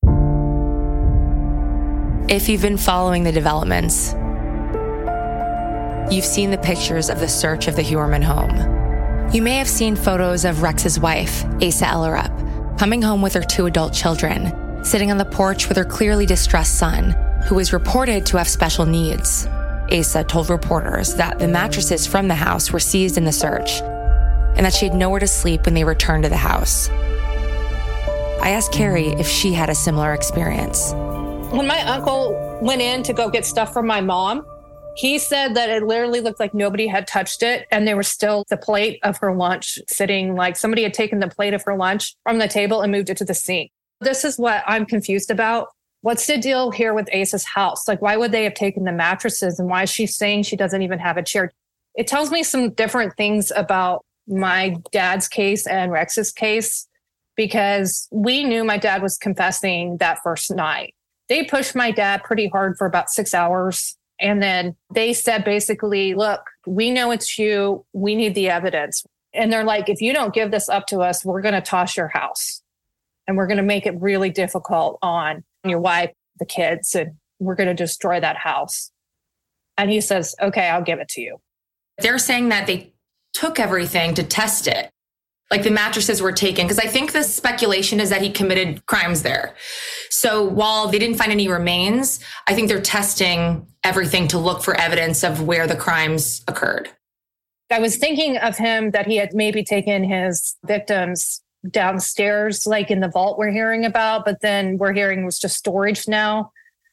If you've been following the developments, you've seen the pictures of the search of the Heuermann home. You may have seen photos of Rex's wife, Asa Ellerup, coming home with her 2 adult children, sitting on the porch with her clearly distressed son, who was reported to have special needs. Asa told reporters that the mattresses from the house were seized in the search and that she had nowhere to sleep when they returned to the house. I asked Carrie if she had a similar experience. When my uncle went in to go get stuff from my mom, he said that it literally looked like nobody had touched it. And there was still the plate of her lunch sitting, like somebody had taken the plate of her lunch from the table and moved it to the sink. This is what I'm confused about. What's the deal here with Asa's house? Like, why would they have taken the mattresses? And why is she saying she doesn't even have a chair? It tells me some different things about my dad's case and Rex's case because we knew my dad was confessing that first night. They pushed my dad pretty hard for about 6 hours. And then they said, basically, look, we know it's you. We need the evidence. And they're like, if you don't give this up to us, we're going to toss your house. And we're going to make it really difficult on your wife, the kids, and we're going to destroy that house. And he says, okay, I'll give it to you. They're saying that they took everything to test it. Like the mattresses were taken, because I think the speculation is that he committed crimes there. So while they didn't find any remains, I think they're testing everything to look for evidence of where the crimes occurred. I was thinking of him that he had maybe taken his victims downstairs, like in the vault we're hearing about, but then we're hearing was just storage now.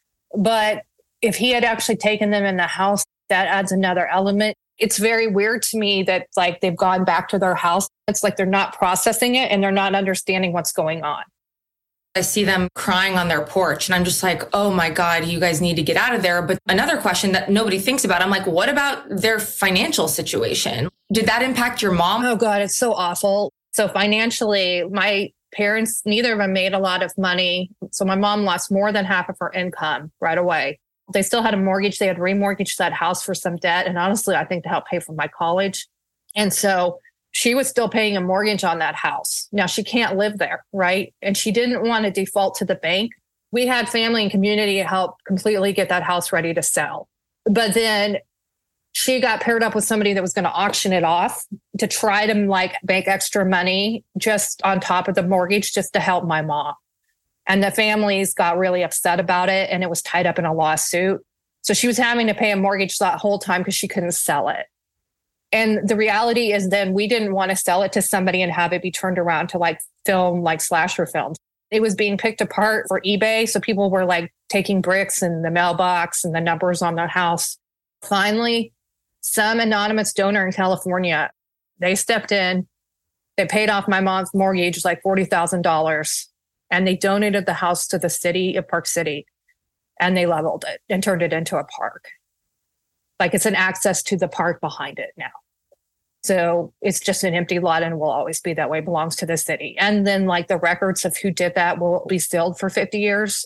But if he had actually taken them in the house, that adds another element. It's very weird to me that like they've gone back to their house. It's like they're not processing it and they're not understanding what's going on. I see them crying on their porch and I'm just like, oh my God, you guys need to get out of there. But another question that nobody thinks about, I'm like, what about their financial situation? Did that impact your mom? Oh God, it's so awful. So financially, my parents, neither of them made a lot of money. So my mom lost more than half of her income right away. They still had a mortgage. They had remortgaged that house for some debt. And honestly, I think to help pay for my college. And so she was still paying a mortgage on that house. Now she can't live there, right? And she didn't want to default to the bank. We had family and community help completely get that house ready to sell. But then she got paired up with somebody that was going to auction it off to try to like make extra money just on top of the mortgage just to help my mom. And the families got really upset about it and it was tied up in a lawsuit. So she was having to pay a mortgage that whole time because she couldn't sell it. And the reality is then we didn't want to sell it to somebody and have it be turned around to like film, like slasher films. It was being picked apart for eBay. So people were like taking bricks and the mailbox and the numbers on the house. Finally, some anonymous donor in California, they stepped in, they paid off my mom's mortgage, like $40,000, and they donated the house to the city of Park City, and they leveled it and turned it into a park. Like it's an access to the park behind it now. So it's just an empty lot and will always be that way, belongs to the city. And then like the records of who did that will be sealed for 50 years.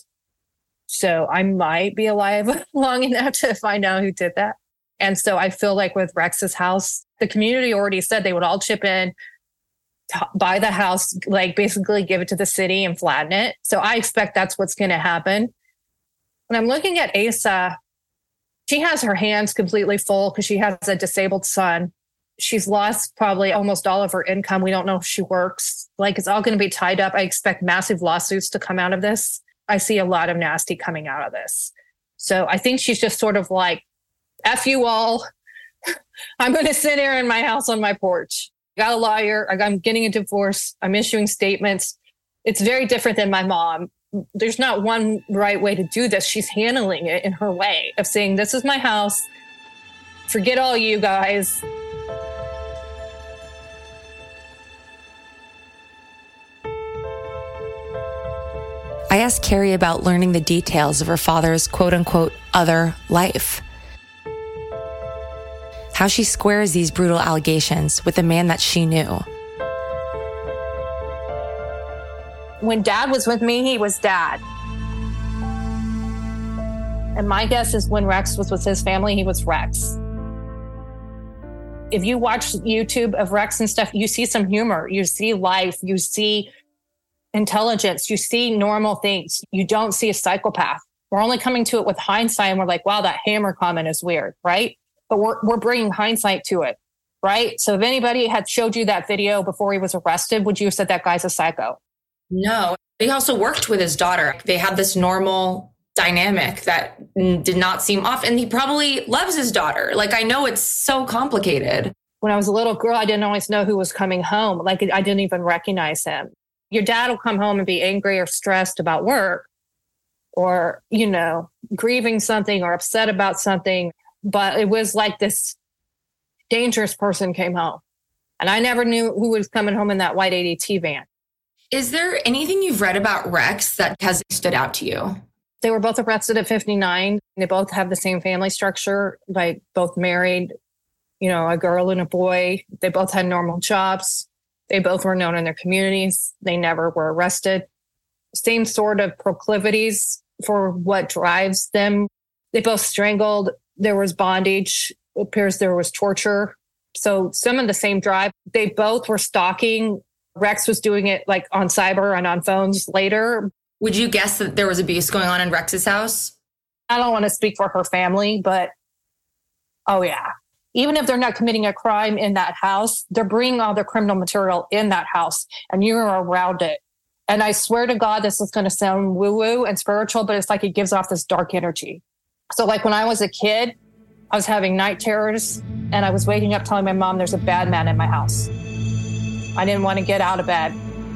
So I might be alive long enough to find out who did that. And so I feel like with Rex's house, the community already said they would all chip in, buy the house, like basically give it to the city and flatten it. So I expect that's what's going to happen. When I'm looking at Asa, she has her hands completely full because she has a disabled son. She's lost probably almost all of her income. We don't know if she works. Like it's all going to be tied up. I expect massive lawsuits to come out of this. I see a lot of nasty coming out of this. So I think she's just sort of like, F you all. I'm going to sit here in my house on my porch. I got a lawyer. I'm getting a divorce. I'm issuing statements. It's very different than my mom. There's not one right way to do this. She's handling it in her way of saying, this is my house. Forget all you guys. I asked Carrie about learning the details of her father's quote-unquote other life. How she squares these brutal allegations with the man that she knew. When Dad was with me, he was Dad. And my guess is when Rex was with his family, he was Rex. If you watch YouTube of Rex and stuff, you see some humor, you see life, you see intelligence, you see normal things. You don't see a psychopath. We're only coming to it with hindsight and we're like, wow, that hammer comment is weird, right? But we're bringing hindsight to it, right? So if anybody had showed you that video before he was arrested, would you have said that guy's a psycho? No. He also worked with his daughter. They had this normal dynamic that did not seem off. And he probably loves his daughter. Like, I know it's so complicated. When I was a little girl, I didn't always know who was coming home. Like, I didn't even recognize him. Your dad will come home and be angry or stressed about work or, you know, grieving something or upset about something. But it was like this dangerous person came home. And I never knew who was coming home in that white ADT van. Is there anything you've read about Rex that has stood out to you? They were both arrested at 59. They both have the same family structure, like both married. a girl and a boy. They both had normal jobs. They both were known in their communities. They never were arrested. Same sort of proclivities for what drives them. They both strangled. There was bondage. It appears there was torture. So some of the same drive. They both were stalking. Rex was doing it like on cyber and on phones later. Would you guess that there was abuse going on in Rex's house? I don't want to speak for her family, but oh yeah. Even if they're not committing a crime in that house, they're bringing all their criminal material in that house and you're around it. And I swear to God, this is going to sound woo-woo and spiritual, but it's like it gives off this dark energy. So like when I was a kid, I was having night terrors and I was waking up telling my mom there's a bad man in my house. I didn't want to get out of bed.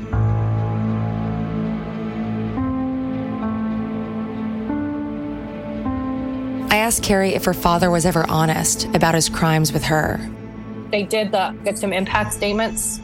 I asked Carrie if her father was ever honest about his crimes with her. They did the victim impact statements.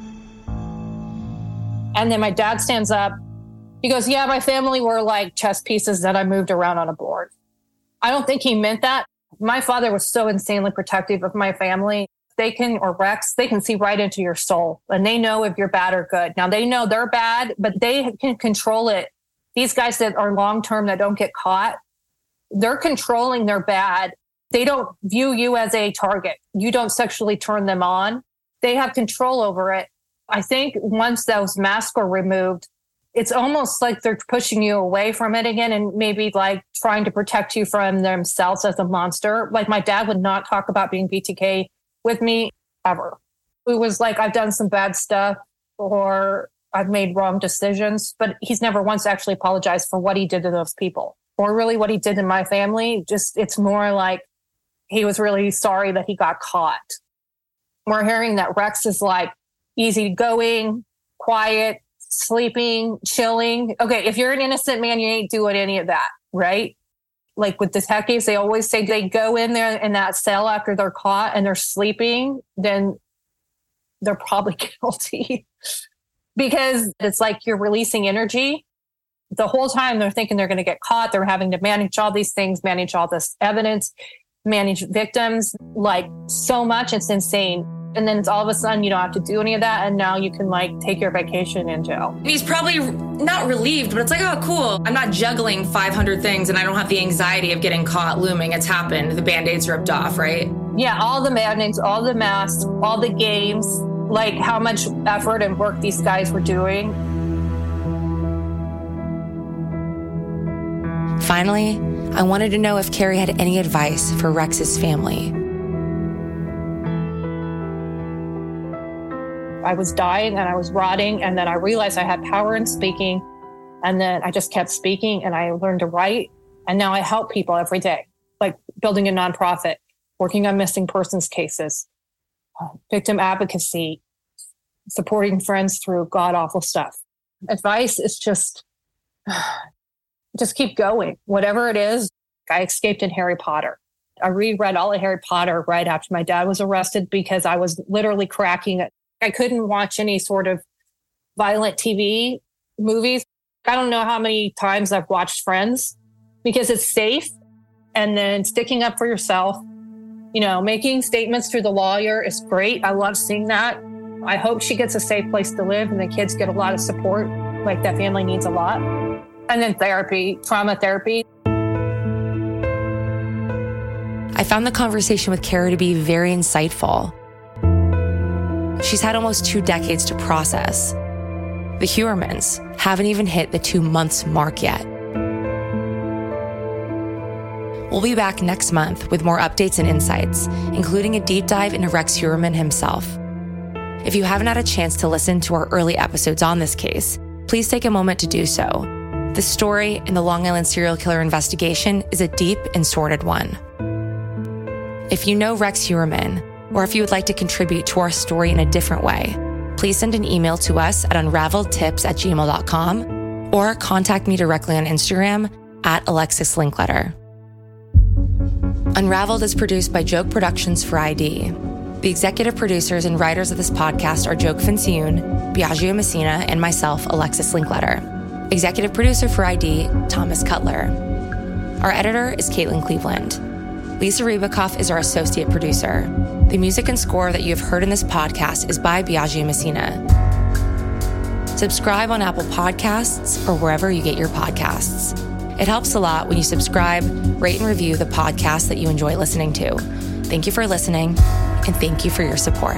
And then my dad stands up. He goes, yeah, my family were like chess pieces that I moved around on a board. I don't think he meant that. My father was so insanely protective of my family. Rex, they can see right into your soul and they know if you're bad or good. Now they know they're bad, but they can control it. These guys that are long-term that don't get caught, they're controlling their bad. They don't view you as a target. You don't sexually turn them on. They have control over it. I think once those masks are removed, it's almost like they're pushing you away from it again and maybe like trying to protect you from themselves as a monster. Like my dad would not talk about being BTK with me ever. It was like, I've done some bad stuff or I've made wrong decisions, but he's never once actually apologized for what he did to those people or really what he did to my family. Just, it's more like he was really sorry that he got caught. We're hearing that Rex is like easygoing, quiet, sleeping, chilling. Okay, if you're an innocent man, you ain't doing any of that, right? Like with detectives, they always say they go in there in that cell after they're caught and they're sleeping, then they're probably guilty because it's like you're releasing energy. The whole time they're thinking they're going to get caught. They're having to manage all these things, manage all this evidence, manage victims, like so much. It's insane. And then it's all of a sudden you don't have to do any of that. And now you can like take your vacation in jail. He's probably not relieved, but it's like, oh, cool. I'm not juggling 500 things and I don't have the anxiety of getting caught looming. It's happened. The Band-Aids ripped off, right? Yeah, all the Band-Aids, all the masks, all the games, like how much effort and work these guys were doing. Finally, I wanted to know if Carrie had any advice for Rex's family. I was dying and I was rotting. And then I realized I had power in speaking. And then I just kept speaking and I learned to write. And now I help people every day, like building a nonprofit, working on missing persons cases, victim advocacy, supporting friends through god-awful stuff. Advice is just keep going. Whatever it is, I escaped in Harry Potter. I reread all of Harry Potter right after my dad was arrested because I was literally cracking it. I couldn't watch any sort of violent TV movies. I don't know how many times I've watched Friends because it's safe. And then sticking up for yourself, making statements through the lawyer is great. I love seeing that. I hope she gets a safe place to live and the kids get a lot of support. Like that family needs a lot. And then therapy, trauma therapy. I found the conversation with Carrie to be very insightful. She's had almost 2 decades to process. The Heuermans haven't even hit the 2 months mark yet. We'll be back next month with more updates and insights, including a deep dive into Rex Heuerman himself. If you haven't had a chance to listen to our early episodes on this case, please take a moment to do so. The story in the Long Island serial killer investigation is a deep and sordid one. If you know Rex Heuerman, or if you would like to contribute to our story in a different way, please send an email to us at unraveledtips@gmail.com or contact me directly on Instagram at Alexis Linkletter. Unraveled is produced by Joke Productions for ID. The executive producers and writers of this podcast are Joke Fincione, Biagio Messina, and myself, Alexis Linkletter. Executive producer for ID, Thomas Cutler. Our editor is Caitlin Cleveland. Lisa Ribicoff is our associate producer. The music and score that you have heard in this podcast is by Biagio Messina. Subscribe on Apple Podcasts or wherever you get your podcasts. It helps a lot when you subscribe, rate, and review the podcast that you enjoy listening to. Thank you for listening, and thank you for your support.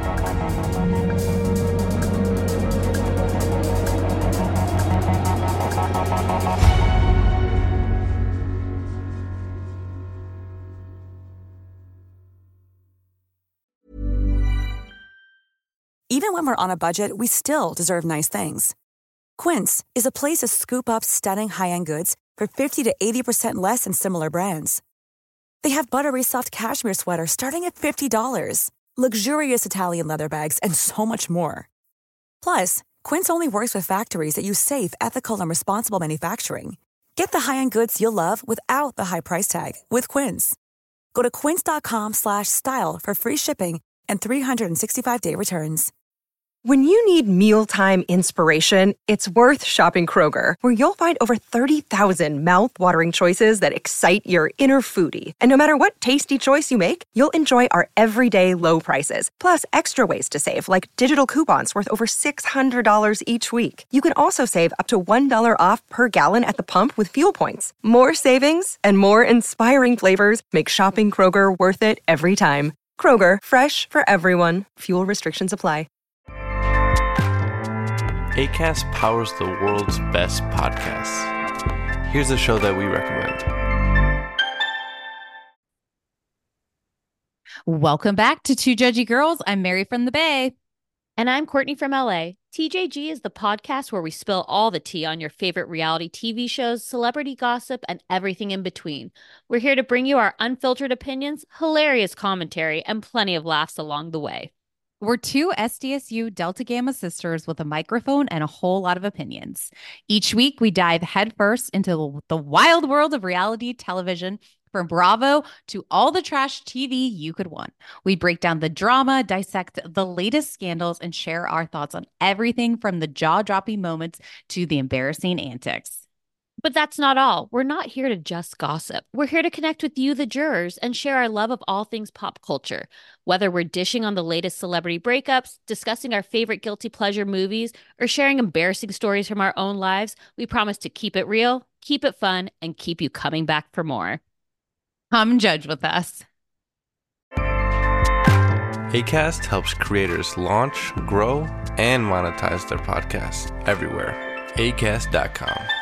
Even when we're on a budget, we still deserve nice things. Quince is a place to scoop up stunning high-end goods for 50 to 80% less than similar brands. They have buttery soft cashmere sweaters starting at $50, luxurious Italian leather bags, and so much more. Plus, Quince only works with factories that use safe, ethical, and responsible manufacturing. Get the high-end goods you'll love without the high price tag with Quince. Go to quince.com/style for free shipping and 365-day returns. When you need mealtime inspiration, it's worth shopping Kroger, where you'll find over 30,000 mouth-watering choices that excite your inner foodie. And no matter what tasty choice you make, you'll enjoy our everyday low prices, plus extra ways to save, like digital coupons worth over $600 each week. You can also save up to $1 off per gallon at the pump with fuel points. More savings and more inspiring flavors make shopping Kroger worth it every time. Kroger, fresh for everyone. Fuel restrictions apply. Acast powers the world's best podcasts. Here's a show that we recommend. Welcome back to Two Judgy Girls. I'm Mary from the Bay. And I'm Courtney from LA. TJG is the podcast where we spill all the tea on your favorite reality TV shows, celebrity gossip, and everything in between. We're here to bring you our unfiltered opinions, hilarious commentary, and plenty of laughs along the way. We're two SDSU Delta Gamma sisters with a microphone and a whole lot of opinions. Each week, we dive headfirst into the wild world of reality television, from Bravo to all the trash TV you could want. We break down the drama, dissect the latest scandals, and share our thoughts on everything from the jaw-dropping moments to the embarrassing antics. But that's not all. We're not here to just gossip. We're here to connect with you, the jurors, and share our love of all things pop culture. Whether we're dishing on the latest celebrity breakups, discussing our favorite guilty pleasure movies, or sharing embarrassing stories from our own lives, we promise to keep it real, keep it fun, and keep you coming back for more. Come judge with us. Acast helps creators launch, grow, and monetize their podcasts everywhere. Acast.com.